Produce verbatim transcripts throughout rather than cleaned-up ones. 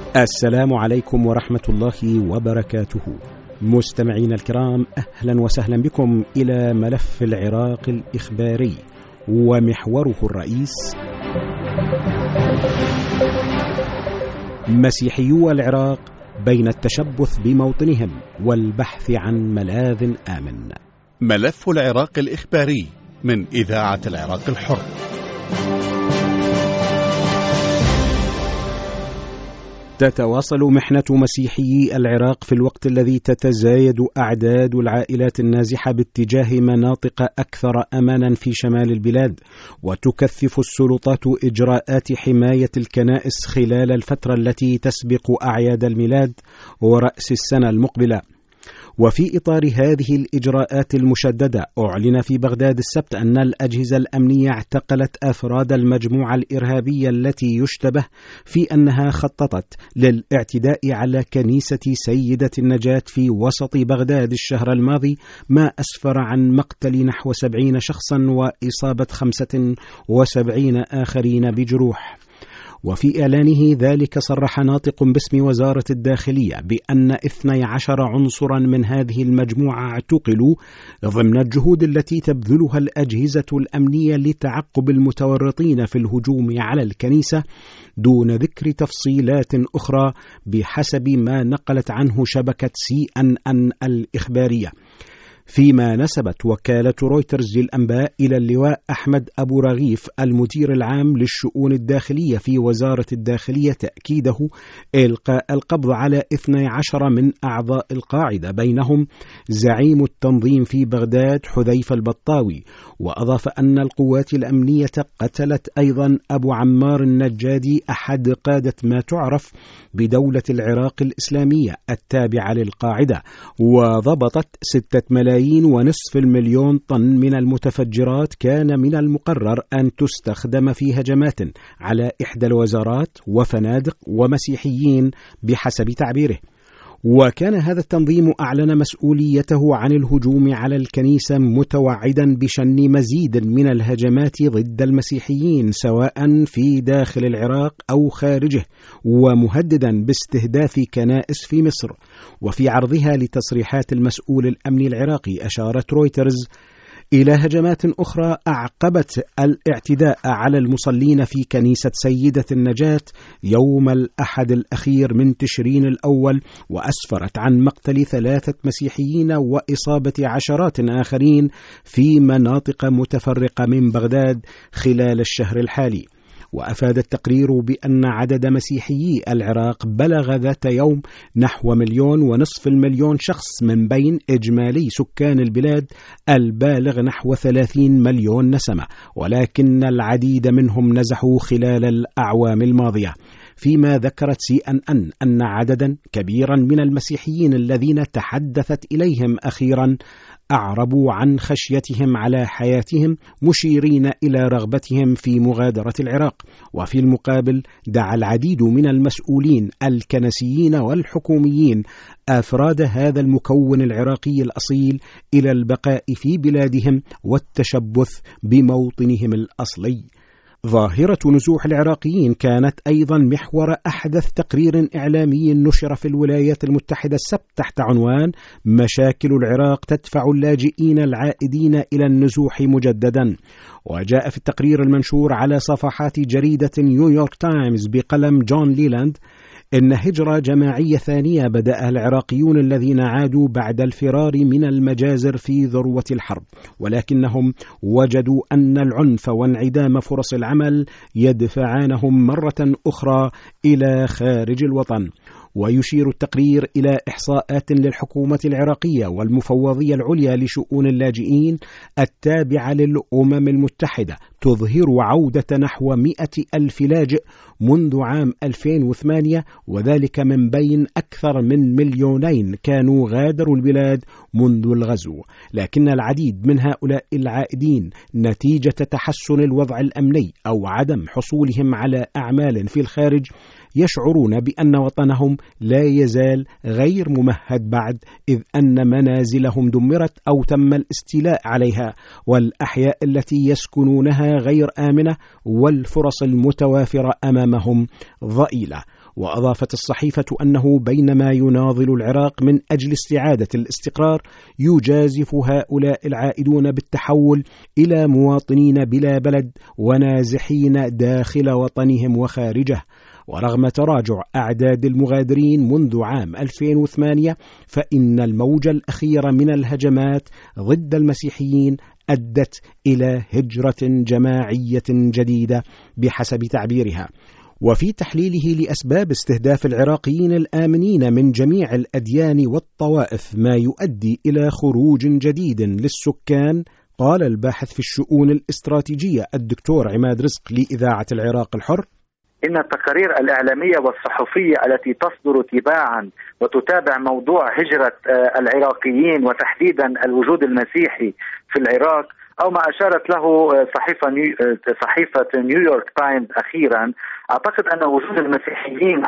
السلام عليكم ورحمة الله وبركاته. مستمعين الكرام، أهلا وسهلا بكم إلى ملف العراق الإخباري ومحوره الرئيس: مسيحيو العراق بين التشبث بموطنهم والبحث عن ملاذ آمن. ملف العراق الإخباري من إذاعة العراق الحر. تتواصل محنة مسيحيي العراق في الوقت الذي تتزايد أعداد العائلات النازحة باتجاه مناطق أكثر أمانا في شمال البلاد، وتكثف السلطات إجراءات حماية الكنائس خلال الفترة التي تسبق أعياد الميلاد ورأس السنة المقبلة. وفي إطار هذه الإجراءات المشددة، أعلن في بغداد السبت أن الأجهزة الأمنية اعتقلت أفراد المجموعة الإرهابية التي يشتبه في أنها خططت للاعتداء على كنيسة سيدة النجاة في وسط بغداد الشهر الماضي، ما أسفر عن مقتل نحو سبعين شخصا وإصابة خمسة وسبعين آخرين بجروح. وفي إعلانه ذلك صرح ناطق باسم وزارة الداخلية بأن اثني عشر عنصرا من هذه المجموعة اعتقلوا ضمن الجهود التي تبذلها الأجهزة الأمنية لتعقب المتورطين في الهجوم على الكنيسة، دون ذكر تفصيلات أخرى بحسب ما نقلت عنه شبكة سي أن أن الإخبارية. فيما نسبت وكالة رويترز للأنباء إلى اللواء أحمد أبو رغيف المدير العام للشؤون الداخلية في وزارة الداخلية تأكيده إلقاء القبض على اثني عشر من أعضاء القاعدة، بينهم زعيم التنظيم في بغداد حذيفة البطاوي. وأضاف أن القوات الأمنية قتلت أيضا أبو عمار النجادي أحد قادة ما تعرف بدولة العراق الإسلامية التابعة للقاعدة، وضبطت ستة ملايين ونصف المليون طن من المتفجرات كان من المقرر أن تستخدم في هجمات على إحدى الوزارات وفنادق ومسيحيين بحسب تعبيره. وكان هذا التنظيم أعلن مسؤوليته عن الهجوم على الكنيسة، متوعدا بشن مزيد من الهجمات ضد المسيحيين سواء في داخل العراق أو خارجه، ومهددا باستهداف كنائس في مصر. وفي عرضها لتصريحات المسؤول الأمني العراقي، أشارت رويترز إلى هجمات أخرى أعقبت الاعتداء على المصلين في كنيسة سيدة النجاة يوم الأحد الأخير من تشرين الأول، وأسفرت عن مقتل ثلاثة مسيحيين وإصابة عشرات آخرين في مناطق متفرقة من بغداد خلال الشهر الحالي. وأفاد التقرير بأن عدد مسيحيي العراق بلغ ذات يوم نحو مليون ونصف المليون شخص من بين إجمالي سكان البلاد البالغ نحو ثلاثين مليون نسمة، ولكن العديد منهم نزحوا خلال الأعوام الماضية. فيما ذكرت سي أن أن أن عددا كبيرا من المسيحيين الذين تحدثت إليهم أخيرا أعربوا عن خشيتهم على حياتهم، مشيرين إلى رغبتهم في مغادرة العراق. وفي المقابل دعا العديد من المسؤولين الكنسيين والحكوميين أفراد هذا المكون العراقي الأصيل إلى البقاء في بلادهم والتشبث بموطنهم الأصلي. ظاهرة نزوح العراقيين كانت أيضا محور أحدث تقرير إعلامي نشر في الولايات المتحدة السبت تحت عنوان مشاكل العراق تدفع اللاجئين العائدين إلى النزوح مجددا. وجاء في التقرير المنشور على صفحات جريدة نيويورك تايمز بقلم جون ليلاند إن هجرة جماعية ثانية بدأها العراقيون الذين عادوا بعد الفرار من المجازر في ذروة الحرب، ولكنهم وجدوا أن العنف وانعدام فرص العمل يدفعانهم مرة أخرى إلى خارج الوطن. ويشير التقرير إلى إحصاءات للحكومة العراقية والمفوضية العليا لشؤون اللاجئين التابعة للأمم المتحدة تظهر عودة نحو مئة ألف لاجئ منذ عام ألفين وثمانية، وذلك من بين أكثر من مليونين كانوا غادروا البلاد منذ الغزو. لكن العديد من هؤلاء العائدين نتيجة تحسن الوضع الأمني أو عدم حصولهم على أعمال في الخارج يشعرون بأن وطنهم لا يزال غير ممهد بعد، إذ أن منازلهم دمرت أو تم الاستيلاء عليها، والأحياء التي يسكنونها غير آمنة، والفرص المتوافرة أمامهم ضئيلة. وأضافت الصحيفة أنه بينما يناضل العراق من أجل استعادة الاستقرار يجازف هؤلاء العائدون بالتحول إلى مواطنين بلا بلد ونازحين داخل وطنهم وخارجه. ورغم تراجع أعداد المغادرين منذ عام ألفين وثمانية فإن الموجة الأخيرة من الهجمات ضد المسيحيين أدت إلى هجرة جماعية جديدة بحسب تعبيرها. وفي تحليله لأسباب استهداف العراقيين الآمنين من جميع الأديان والطوائف ما يؤدي إلى خروج جديد للسكان، قال الباحث في الشؤون الاستراتيجية الدكتور عماد رزق لإذاعة العراق الحر: إن التقارير الإعلامية والصحفية التي تصدر تباعا وتتابع موضوع هجرة العراقيين وتحديدا الوجود المسيحي في العراق، أو ما أشارت له صحيفة نيو صحيفة نيويورك تايمز أخيرا، أعتقد أن وجود المسيحيين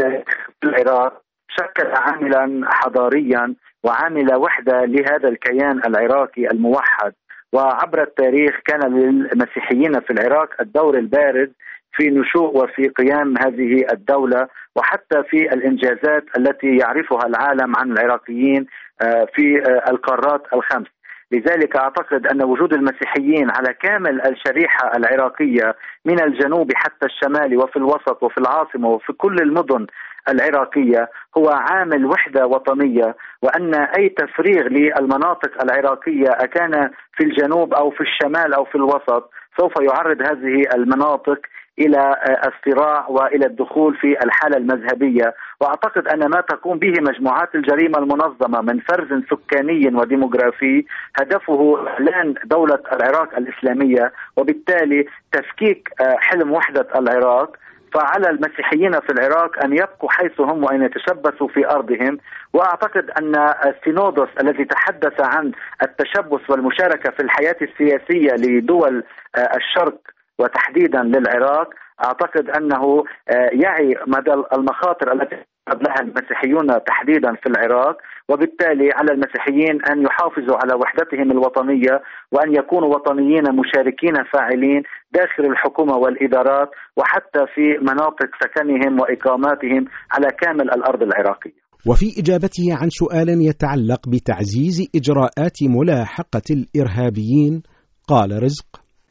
في العراق شكل عاملا حضاريا وعامل وحدة لهذا الكيان العراقي الموحد. وعبر التاريخ كان للمسيحيين في العراق الدور البارز في نشوء وفي قيام هذه الدولة، وحتى في الإنجازات التي يعرفها العالم عن العراقيين في القارات الخمس. لذلك أعتقد أن وجود المسيحيين على كامل الشريحة العراقية من الجنوب حتى الشمال وفي الوسط وفي العاصمة وفي كل المدن العراقية هو عامل وحدة وطنية، وأن أي تفريغ للمناطق العراقية أكان في الجنوب أو في الشمال أو في الوسط سوف يعرض هذه المناطق إلى الصراع وإلى الدخول في الحالة المذهبية. وأعتقد أن ما تقوم به مجموعات الجريمة المنظمة من فرز سكاني وديموغرافي هدفه إعلان دولة العراق الإسلامية وبالتالي تفكيك حلم وحدة العراق. فعلى المسيحيين في العراق أن يبقوا حيث هم وأن يتشبثوا في أرضهم. وأعتقد أن السينودوس الذي تحدث عن التشبث والمشاركة في الحياة السياسية لدول الشرق وتحديدا للعراق، أعتقد أنه يعي مدى المخاطر التي لها المسيحيون تحديدا في العراق، وبالتالي على المسيحيين أن يحافظوا على وحدتهم الوطنية وأن يكونوا وطنيين مشاركين فاعلين داخل الحكومة والإدارات وحتى في مناطق سكنهم وإقاماتهم على كامل الأرض العراقية. وفي إجابته عن سؤال يتعلق بتعزيز إجراءات ملاحقة الإرهابيين قال رزق: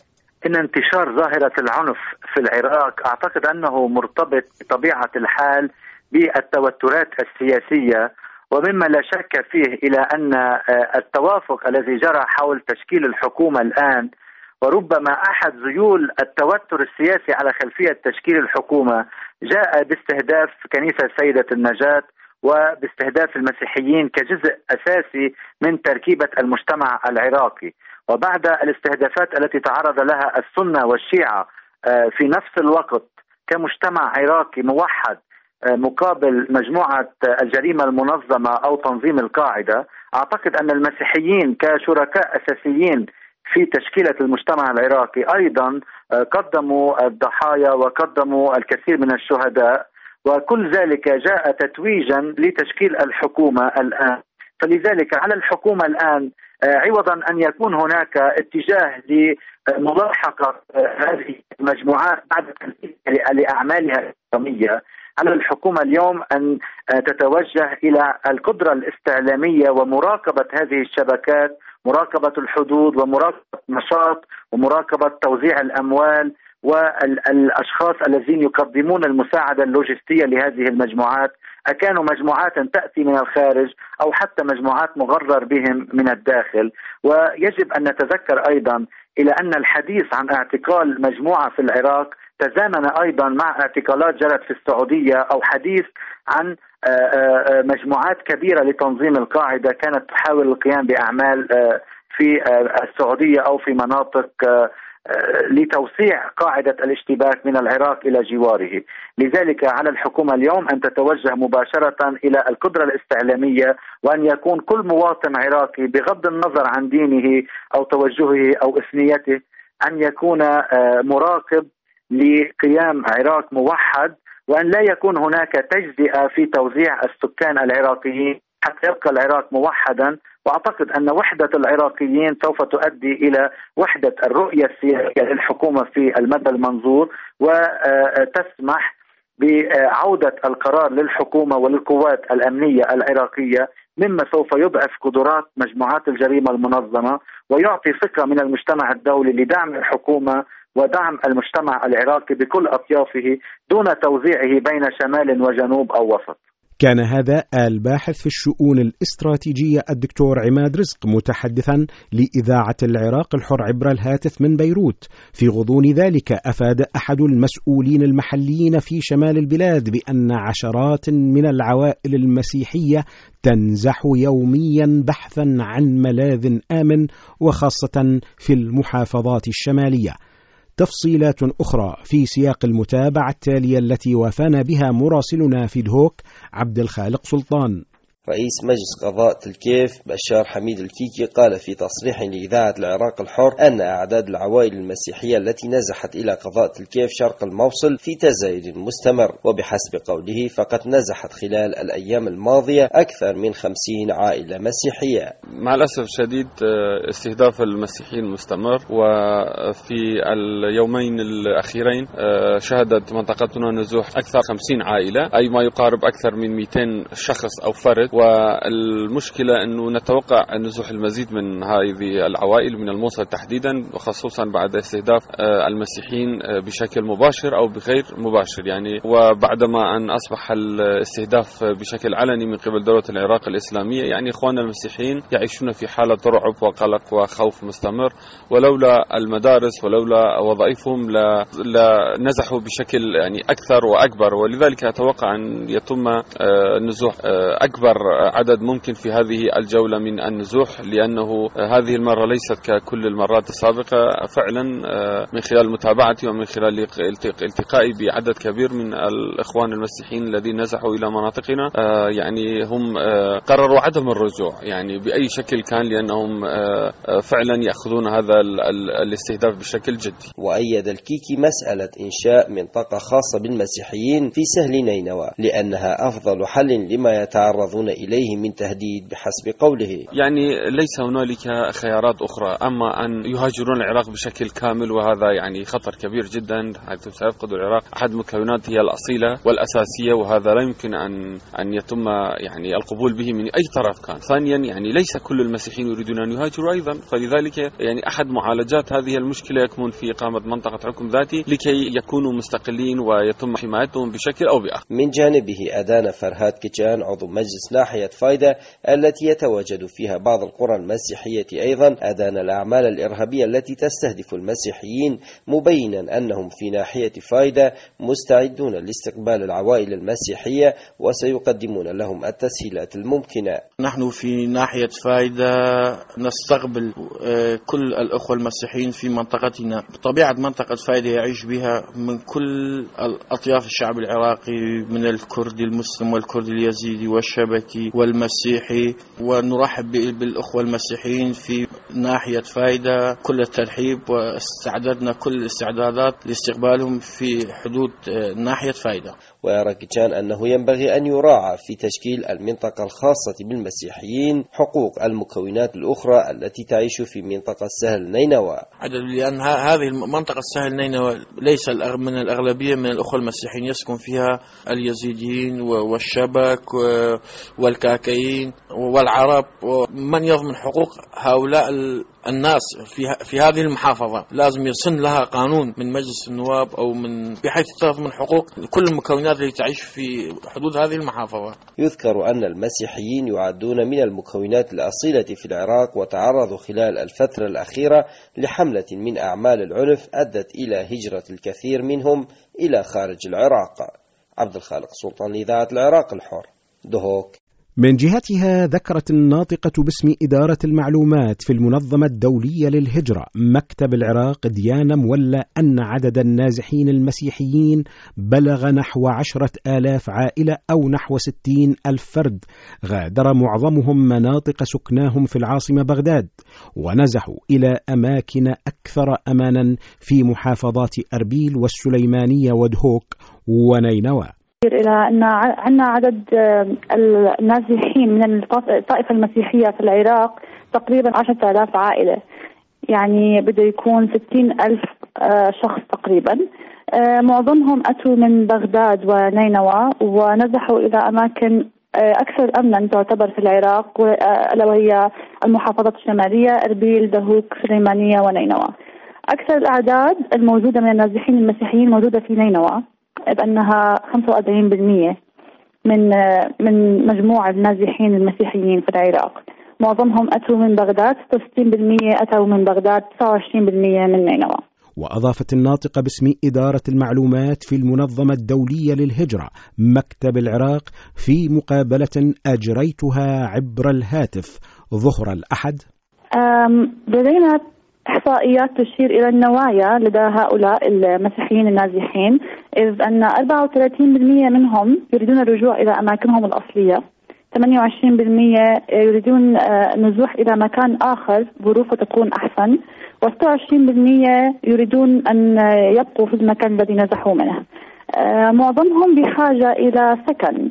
إن انتشار ظاهرة العنف في العراق أعتقد أنه مرتبط بطبيعة الحال بالتوترات السياسية، ومما لا شك فيه إلى أن التوافق الذي جرى حول تشكيل الحكومة الآن وربما أحد ذيول التوتر السياسي على خلفية تشكيل الحكومة جاء باستهداف كنيسة سيدة النجاة وباستهداف المسيحيين كجزء أساسي من تركيبة المجتمع العراقي. وبعد الاستهدافات التي تعرض لها السنة والشيعة في نفس الوقت كمجتمع عراقي موحد مقابل مجموعة الجريمة المنظمة أو تنظيم القاعدة، أعتقد أن المسيحيين كشركاء أساسيين في تشكيلة المجتمع العراقي أيضا قدموا الضحايا وقدموا الكثير من الشهداء، وكل ذلك جاء تتويجا لتشكيل الحكومة الآن. فلذلك على الحكومة الآن عوضا أن يكون هناك اتجاه لملاحقة هذه المجموعات بعد لأعمالها الإسلامية، على الحكومة اليوم أن تتوجه إلى القدرة الاستعلامية ومراقبة هذه الشبكات، مراقبة الحدود ومراقبة نشاط ومراقبة توزيع الأموال والأشخاص الذين يقدمون المساعدة اللوجستية لهذه المجموعات، أكانوا مجموعات تأتي من الخارج أو حتى مجموعات مغرر بهم من الداخل. ويجب أن نتذكر أيضا إلى أن الحديث عن اعتقال مجموعة في العراق تزامن أيضا مع اعتقالات جرت في السعودية أو حديث عن مجموعات كبيرة لتنظيم القاعدة كانت تحاول القيام بأعمال في السعودية أو في مناطق لتوسيع قاعدة الاشتباك من العراق إلى جواره. لذلك على الحكومة اليوم أن تتوجه مباشرة إلى القدرة الاستعلامية، وأن يكون كل مواطن عراقي بغض النظر عن دينه أو توجهه أو إثنيته أن يكون مراقب لقيام عراق موحد، وأن لا يكون هناك تجزئة في توزيع السكان العراقيين حتى يبقى العراق موحدا. وأعتقد أن وحدة العراقيين سوف تؤدي إلى وحدة الرؤية السياسية للحكومة في المدى المنظور، وتسمح بعودة القرار للحكومة وللقوات الأمنية العراقية، مما سوف يضعف قدرات مجموعات الجريمة المنظمة ويعطي فكرة من المجتمع الدولي لدعم الحكومة ودعم المجتمع العراقي بكل أطيافه دون توزيعه بين شمال وجنوب أو وسط. كان هذا الباحث في الشؤون الاستراتيجية الدكتور عماد رزق متحدثا لإذاعة العراق الحر عبر الهاتف من بيروت. في غضون ذلك أفاد أحد المسؤولين المحليين في شمال البلاد بأن عشرات من العوائل المسيحية تنزح يوميا بحثا عن ملاذ آمن وخاصة في المحافظات الشمالية. تفصيلات أخرى في سياق المتابعة التالية التي وافانا بها مراسلنا في دهوك عبد الخالق سلطان. رئيس مجلس قضاء تلكيف بشار حميد الكيكي قال في تصريح لإذاعة العراق الحر أن أعداد العوائل المسيحية التي نزحت إلى قضاء تلكيف شرق الموصل في تزايد مستمر، وبحسب قوله فقد نزحت خلال الأيام الماضية أكثر من خمسين عائلة مسيحية. مع الأسف الشديد استهداف المسيحيين مستمر، وفي اليومين الأخيرين شهدت منطقتنا نزوح أكثر خمسين عائلة، أي ما يقارب أكثر من مئتين شخص أو فرد. والمشكلة أنه نتوقع نزوح المزيد من هذه العوائل من الموصل تحديدا، وخصوصا بعد استهداف المسيحيين بشكل مباشر أو بغير مباشر يعني، وبعدما أن أصبح الاستهداف بشكل علني من قبل دولة العراق الإسلامية، يعني إخواننا المسيحيين يعيشون في حالة رعب وقلق وخوف مستمر، ولولا المدارس ولولا وظائفهم لنزحوا بشكل يعني أكثر وأكبر. ولذلك أتوقع أن يتم نزوح أكبر عدد ممكن في هذه الجولة من النزوح، لأنه هذه المرة ليست ككل المرات السابقة. فعلا من خلال متابعتي ومن خلال التقائي بعدد كبير من الإخوان المسيحيين الذين نزحوا إلى مناطقنا، يعني هم قرروا عدم الرجوع يعني بأي شكل كان، لأنهم فعلا يأخذون هذا الاستهداف بشكل جدي. وأيد الكيكي مسألة إنشاء منطقة خاصة بالمسيحيين في سهل نينوى لأنها أفضل حل لما يتعرضون إليه من تهديد بحسب قوله. يعني ليس هنالك خيارات أخرى أما أن يهاجرون العراق بشكل كامل، وهذا يعني خطر كبير جدا حيث سيفقد العراق أحد مكوناته الأصيلة والأساسية، وهذا لا يمكن أن أن يتم يعني القبول به من أي طرف كان. ثانيا يعني ليس كل المسيحيين يريدون أن يهاجروا أيضا، فلذلك يعني أحد معالجات هذه المشكلة يكمن في إقامة منطقة حكم ذاتي لكي يكونوا مستقلين ويتم حمايتهم بشكل أو بآخر. من جانبه أدان فرهاد كيجان عضو مجلس ناحية فايدة التي يتواجد فيها بعض القرى المسيحية أيضا أدان الأعمال الإرهابية التي تستهدف المسيحيين، مبينا أنهم في ناحية فايدة مستعدون لاستقبال العوائل المسيحية وسيقدمون لهم التسهيلات الممكنة. نحن في ناحية فايدة نستقبل كل الأخوة المسيحيين في منطقتنا. بطبيعة منطقة فايدة يعيش بها من كل أطياف الشعب العراقي، من الكردي المسلم والكردي اليزيدي والشبكي والمسيحي، ونرحب بالأخوة المسيحيين في ناحية فايدة كل الترحيب، واستعددنا كل الاستعدادات لاستقبالهم في حدود ناحية فايدة. ويرى كيجان أنه ينبغي أن يراعى في تشكيل المنطقة الخاصة بالمسيحيين حقوق المكونات الأخرى التي تعيش في منطقة سهل نينوى، لأن هذه المنطقة سهل نينوى ليس من الأغلبية من الأخوة المسيحيين، يسكن فيها اليزيديين والشبك والكاكيين والعرب، ومن يضمن حقوق هؤلاء الناس في في هذه المحافظة لازم يصن لها قانون من مجلس النواب أو من بحيث تضمن حقوق كل المكونات التي تعيش في حدود هذه المحافظة. يذكر أن المسيحيين يعدون من المكونات الأصيلة في العراق، وتعرضوا خلال الفترة الأخيرة لحملة من أعمال العنف أدت إلى هجرة الكثير منهم إلى خارج العراق. عبد الخالق سلطان لإذاعة العراق الحر، دهوك. من جهتها ذكرت الناطقة باسم إدارة المعلومات في المنظمة الدولية للهجرة مكتب العراق ديانا مولى أن عدد النازحين المسيحيين بلغ نحو عشرة آلاف عائلة أو نحو ستين ألف فرد، غادر معظمهم مناطق سكناهم في العاصمة بغداد ونزحوا إلى أماكن أكثر أمانا في محافظات أربيل والسليمانية ودهوك ونينوى. إلى أن عندنا عدد النازحين من الطائفة المسيحية في العراق تقريبا عشرة آلاف عائلة، يعني بده يكون ستين ألف شخص تقريبا. معظمهم أتوا من بغداد ونينوى ونزحوا إلى أماكن أكثر أمنا تعتبر في العراق، ألا وهي المحافظات الشمالية أربيل، دهوك، سليمانية ونينوى. أكثر الأعداد الموجودة من النازحين المسيحيين موجودة في نينوى، بأنها خمسة وأربعين بالمئة من من مجموع النازحين المسيحيين في العراق. معظمهم أتوا من بغداد، ستة وستين بالمئة أتوا من بغداد، تسعة وعشرين بالمئة من نينوى. وأضافت الناطقة باسم إدارة المعلومات في المنظمة الدولية للهجرة مكتب العراق في مقابلة أجريتها عبر الهاتف ظهر الأحد: لدينا إحصائيات تشير إلى النوايا لدى هؤلاء المسيحيين النازحين، إذ أن أربعة وثلاثين بالمئة منهم يريدون الرجوع إلى أماكنهم الأصلية، ثمانية وعشرين بالمئة يريدون النزوح إلى مكان آخر ظروفه تكون أحسن، وستة وعشرين بالمئة يريدون أن يبقوا في المكان الذي نزحوا منه. معظمهم بحاجة إلى سكن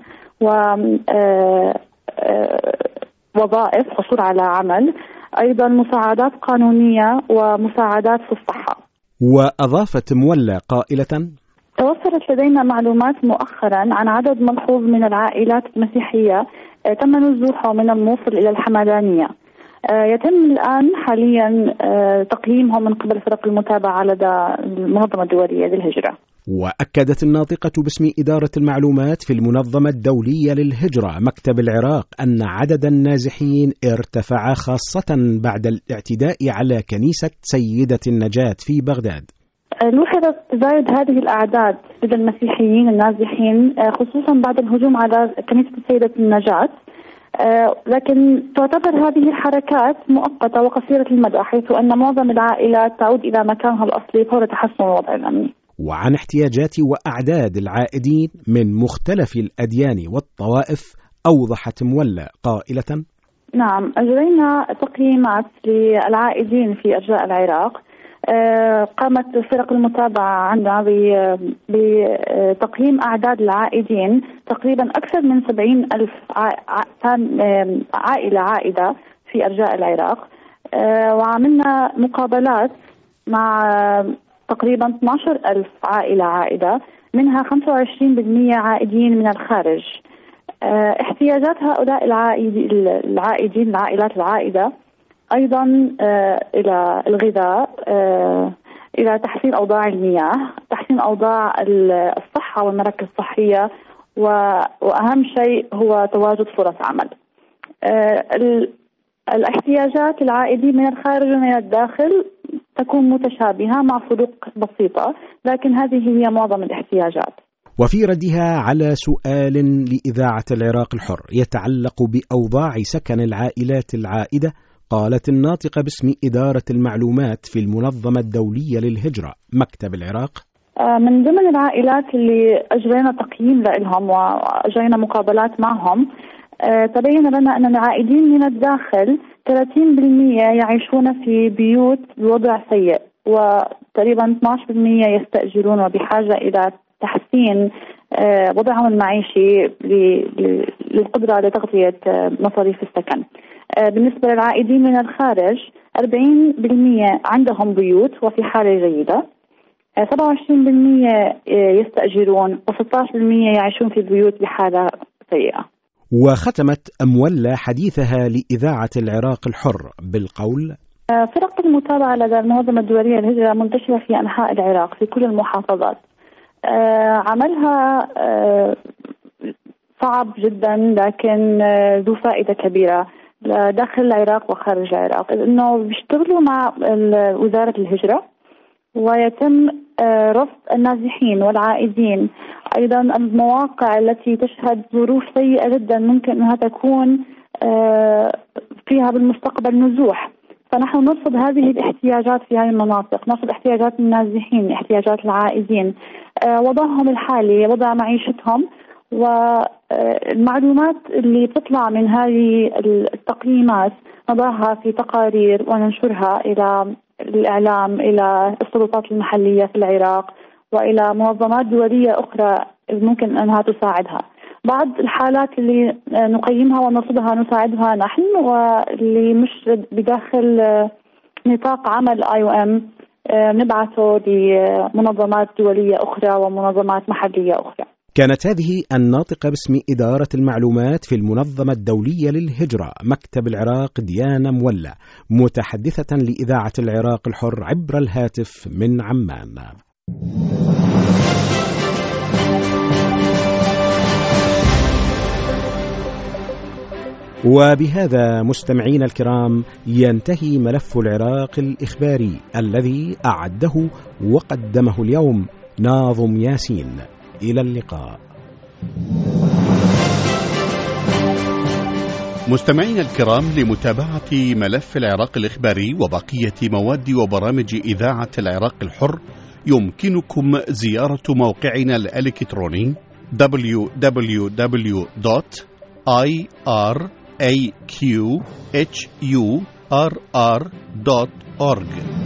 ووظائف، حصول على عمل، أيضا مساعدات قانونية ومساعدات في الصحة. وأضافت مولى قائلة: توفرت لدينا معلومات مؤخرا عن عدد ملحوظ من العائلات المسيحية تم نزوحهم من الموصل إلى الحمدانية. يتم الآن حاليا تقييمهم من قبل فرق المتابعة لدى المنظمة الدولية للهجرة. وأكدت الناطقة باسم إدارة المعلومات في المنظمة الدولية للهجرة مكتب العراق أن عدد النازحين ارتفع خاصة بعد الاعتداء على كنيسة سيدة النجاة في بغداد. لوحظت تزايد هذه الأعداد لدى المسيحيين النازحين خصوصا بعد الهجوم على كنيسة سيدة النجاة، لكن تعتبر هذه الحركات مؤقتة وقصيرة المدى، حيث أن معظم العائلات تعود إلى مكانها الأصلي فور تحسن الوضع الأمني. وعن احتياجات وأعداد العائدين من مختلف الأديان والطوائف أوضحت مولى قائلة: نعم، أجرينا تقييمات للعائدين في أرجاء العراق. قامت فرق المتابعة عندنا بتقييم أعداد العائدين، تقريبا أكثر من سبعين ألف عائلة عائدة في أرجاء العراق، وعملنا مقابلات مع تقريبا اثني عشر ألف عائلة عائدة، منها خمسة وعشرين بالمئة عائدين من الخارج. احتياجات هؤلاء العائدين العائلات العائدة أيضا إلى الغذاء، إلى تحسين أوضاع المياه، تحسين أوضاع الصحة والمراكز الصحية، وأهم شيء هو تواجد فرص عمل. الاحتياجات العائدين من الخارج ومن الداخل تكون متشابهة مع فروق بسيطة، لكن هذه هي معظم الاحتياجات. وفي ردها على سؤال لإذاعة العراق الحر يتعلق بأوضاع سكن العائلات العائدة، قالت الناطقة باسم إدارة المعلومات في المنظمة الدولية للهجرة مكتب العراق: من ضمن العائلات اللي أجرينا تقييم لهم وأجرينا مقابلات معهم، تبين لنا أن العائدين من الداخل ثلاثين بالمئة يعيشون في بيوت بوضع سيء، وتقريبا اثني عشر بالمئة يستأجرون وبحاجة إلى تحسين وضعهم المعيشي للقدرة لتغطية مصاريف السكن. بالنسبة للعائدين من الخارج أربعين بالمئة عندهم بيوت وفي حالة جيدة، سبعة وعشرين بالمئة يستأجرون، وستة عشر بالمئة يعيشون في بيوت بحالة سيئة. وختمت مولى حديثها لإذاعة العراق الحر بالقول: فرق المتابعة لدى المنظمة الدولية للهجرة منتشرة في أنحاء العراق في كل المحافظات. عملها صعب جدا لكن ذو فائدة كبيرة داخل العراق وخارج العراق، لأنه بيشتغلوا مع وزارة الهجرة ويتم رصد النازحين والعائدين. أيضا المواقع التي تشهد ظروف سيئة جدا ممكن أنها تكون فيها بالمستقبل نزوح، فنحن نرصد هذه الاحتياجات في هذه المناطق، نرصد احتياجات النازحين، احتياجات العائدين، وضعهم الحالي، وضع معيشتهم، والمعلومات اللي بتطلع من هذه التقييمات نضعها في تقارير وننشرها إلى الإعلام، إلى السلطات المحلية في العراق، وإلى منظمات دولية أخرى ممكن أنها تساعدها. بعض الحالات اللي نقيمها ونرصدها نساعدها نحن، واللي مش بداخل نطاق عمل آي أو إم نبعثه لمنظمات دولية أخرى ومنظمات محلية أخرى. كانت هذه الناطقة باسم إدارة المعلومات في المنظمة الدولية للهجرة مكتب العراق ديانا مولى، متحدثة لإذاعة العراق الحر عبر الهاتف من عمان. وبهذا مستمعين الكرام ينتهي ملف العراق الإخباري الذي أعده وقدمه اليوم ناظم ياسين. إلى اللقاء. مستمعين الكرام، لمتابعة ملف العراق الإخباري وبقية مواد وبرامج إذاعة العراق الحر يمكنكم زيارة موقعنا الإلكتروني دبليو دبليو دبليو دوت آي آر إيه كيو إتش يو آر آر دوت أورج.